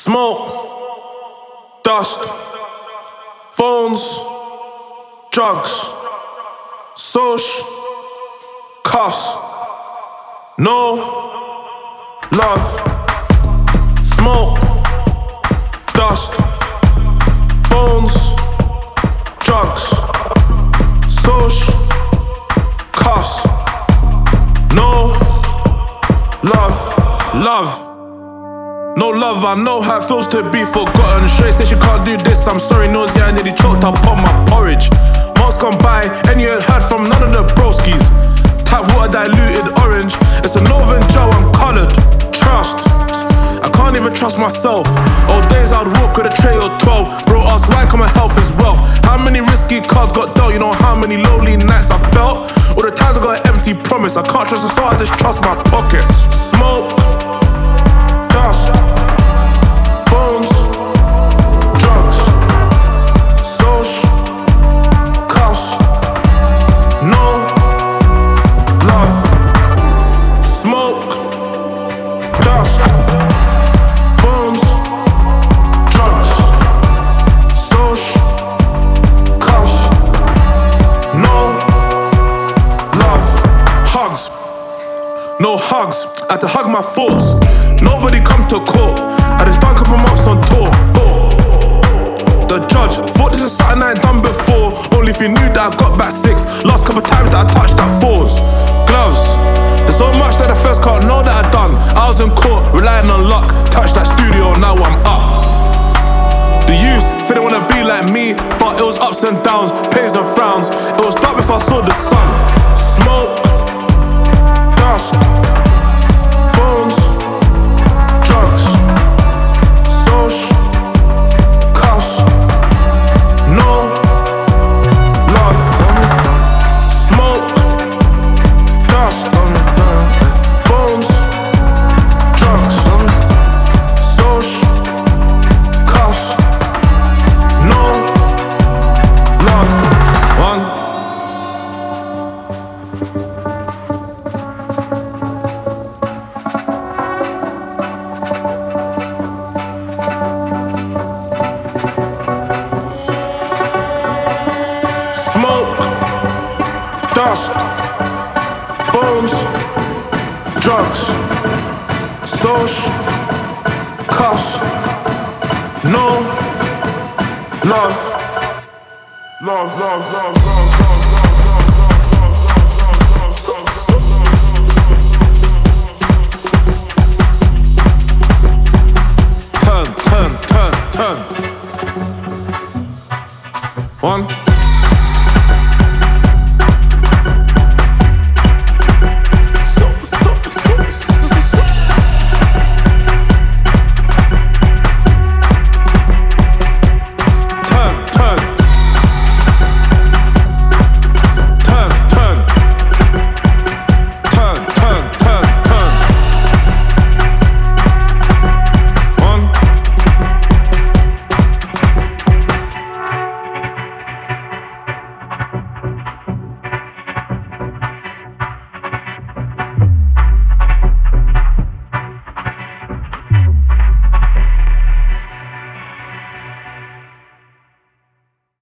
Smoke, dust, phones, drugs, social, cuss, no love. Smoke, dust, phones, drugs, social, cuss, no love. No love, I know how it feels to be forgotten. Shay said she can't do this, I'm sorry, nosy, I nearly choked up on my porridge. Months gone by, and you ain't heard from none of the broskies. Tap water diluted orange, it's a Northern Joe, I'm coloured. Trust, I can't even trust myself. Old days I'd walk with a tray or 12. Bro asked why come my health is wealth. How many risky cards got dealt, you know how many lonely nights I felt. All the times I got an empty promise, I can't trust the soul, I just trust my pockets. Smoke, dust, phones, drugs, social, cuss, no love. Smoke, dust, phones, drugs, social, cuss, no love. Hugs, no hugs, I had to hug my thoughts. Nobody come to court, I just done a couple months on tour. The judge thought this is something I ain't done before. Only if you knew that I got back 6. Last couple times that I touched that 4s. Gloves, there's so much that the first can't know that I done. I was in court, relying on luck. Touched that studio, now I'm up. The youth, they don't wanna be like me, but it was ups and downs, pains and frowns. It was dark before I saw the sun. Smoke, dust, phones, drugs, social, cuss, no love. Smoke, dust, phones, drugs, social, cuss, no love. One. Smoke, dust, phones, drugs, social, cuss, no love. Love.